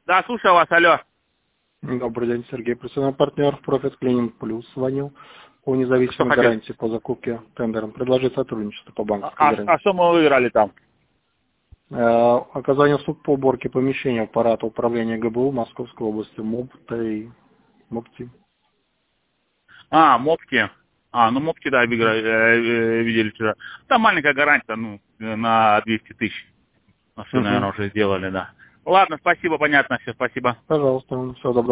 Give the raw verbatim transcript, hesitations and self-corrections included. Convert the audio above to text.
Да, слушаю вас, алло. Добрый день, Сергей, профессиональный партнер Profit Cleaning Plus звонил по независимой гарантии по закупке тендером. Предложить сотрудничество по банковской А, гарантии. а что мы выиграли там? Э, оказание услуг по уборке помещения аппарата управления ГБУ Московской области МОПТ МОПТИ. А, мопки. А, ну мопки, да, выиграли, э, э, видели вчера. Там маленькая гарантия, ну, на двести тысяч. На все, Угу. наверное, уже сделали, да. Ладно, спасибо, понятно, все, спасибо. Пожалуйста, всего доброго.